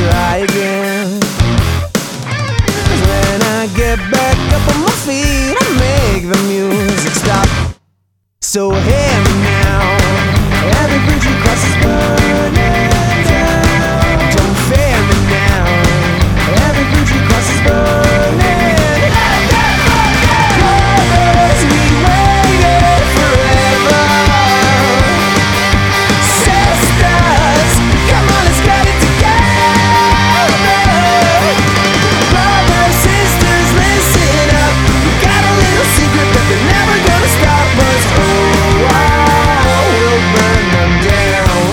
try again. 'Cause when I get back up on my feet, I make the music stop. So hear me now, every bridge you cross is burning down. Don't fear me now, every bridge you cross is burning. Lovers, we waited forever. Sisters, come on, let's get it together. Brothers, sisters, listen up. We got a little secret that they're never gonna stop us. Oh, we'll burn them down.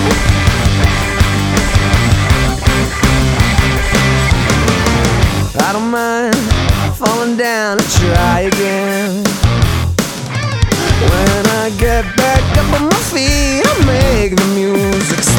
I don't mind falling down and try again. When I get back up on my feet, I make the music